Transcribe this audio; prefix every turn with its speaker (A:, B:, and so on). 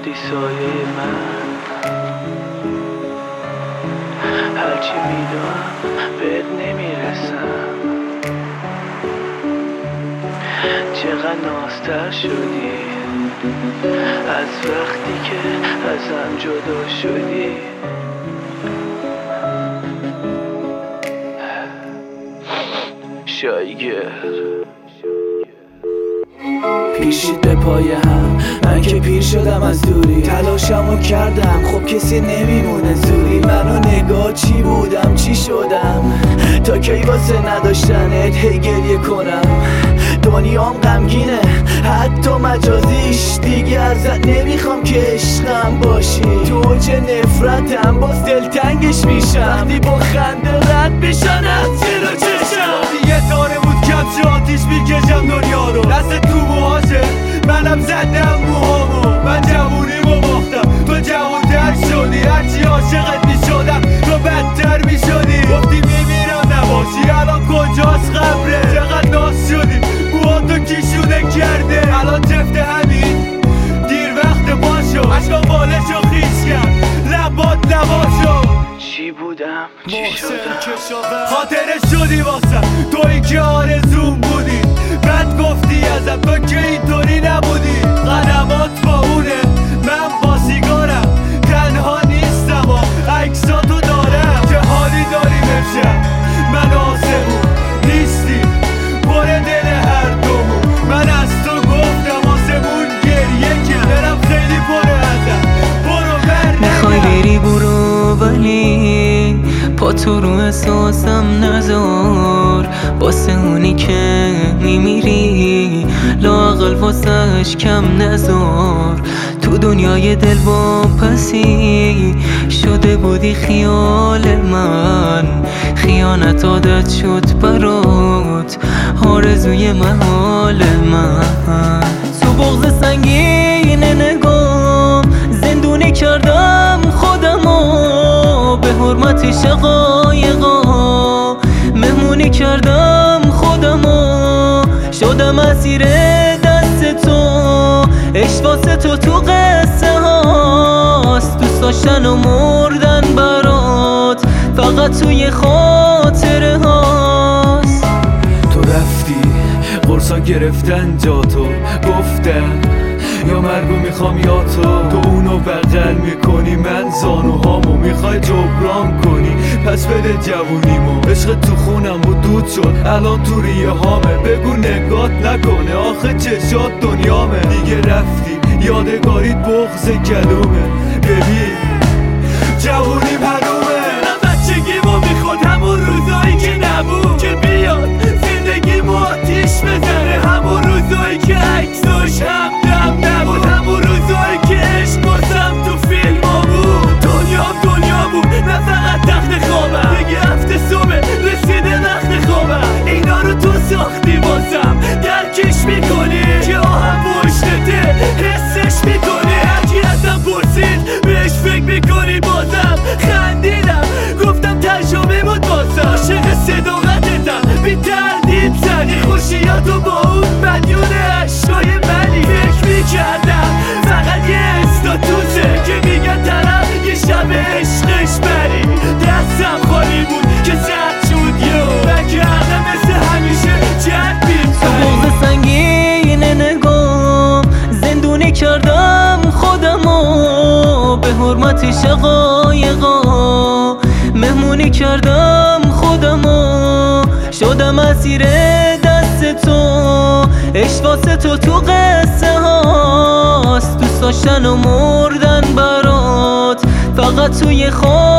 A: شدی سایه من، هرچی میدونم بهت نمیرسم. چقدر نازتر شدی از وقتی که ازم جدا شدی. شایگر پیشید به پای هم، من که پیر شدم از دوری. تلاشمو کردم خب کسی نمیمونه زوری. منو نگاه چی بودم چی شدم تا کی واسه نداشتنت هی گریه کنم. دنیام غمگینه حتی مجازیش، دیگه ازت نمیخوام که عشقم باشی. تو اوج نفرتم باز دلتنگش میشم وقتی با خنده رد میشن از زیر چشم.
B: یه تاره بود کمچه آتیش میکشم دنیا رو، دست تو موهاشه منم زدم موهامو. من جوونیمو باختم تو جوون‌تر شدی، هرچی عاشقت میشدم تو بدتر میشدی. گفتی میمیرم نباشی الان کجاست قبره؟ چقدر ناز شدی موهاتو کیشونه کرده. الان جفت همین دیر وقت پاشو، عشقا بالشو خیش کرد لبات نباشو.
A: چی بودم چی شدم
B: خاطره شدی واسم تویی که آرزوم بودی. بعد گفتی ازم تو که اینطوری نبودی. قدمات با اونه من با سیگارم، تنها نیستم و عکساتو دارم. چه حالی داریم امشب من آسمون نیستی پر دل هر دومون. من از تو گفتم آسمون گریه کرد، دلم خیلی پره ازم برو برنگرد.
C: میخوای بری برو ولی پا تو رو احساسم نذار. واسه اونی که میمیری لااقل واسهش کم نذار. تو دنیای دل واپسی شده بودی خیال من، خیانت عادت شد برات آرزوی محال من. تو بغض سنگین نگام زندونی کردم خودمو، به حرمت شقایقا مهمونی کردم خودمو. شدم اسیر دست تو، عشق واسه تو قصه هاست. دوست داشتن و مردن برات فقط توی خاطره هاست.
A: تو رفتی قرصا گرفتن جا تو، گفتم یا مرگو میخوام یا تو اونو بغل میکنی من زانوهامو میخوای جبران کنی. پس بده جوونیمو، عشق تو خونم و دود شد الان تو ریه هامه. بگو نگات نکنه آخه چشات دنیامه. دیگه رفتی یادگاریت بغض کلومه. ببین جوونیم حرومه. من بچگیمو میخواد همون روزایی که نبود که بیاد زندگیمو آتیش بزنه. همون روزایی که عکساش همدم نبود، همون روزایی که عشق واسم تو فیلما بود. دنیا بود نه فقط تخت خوابم. دیگه هفته صبح رسیده وقت خوابم. اینا رو تو ساختی بازم درکش میکنی که آهم پشتته حسش میکنی. هرکی ازم پرسید بهش فکر میکنی بازم خندیدم گفتم تجربه بود بازم. عاشق صداقتتم بی تردید زدی خوشیاتو با اون مدیون عشقای منی. فکر میکردم فقط یه استاتوسه که میگن طرف یه شب عشقش بری. دستم خالی بود که زد شد یو نکردم مثل همیشه جد بیم.
C: تو بغض سنگین نگام زندونی کردم خودمو، به حرمت شقایقا مهمونی کردم خودمو. شدم اسیر دست تو، عشق واسه تو قصه هاست. دوست داشتن و مردن برات فقط توی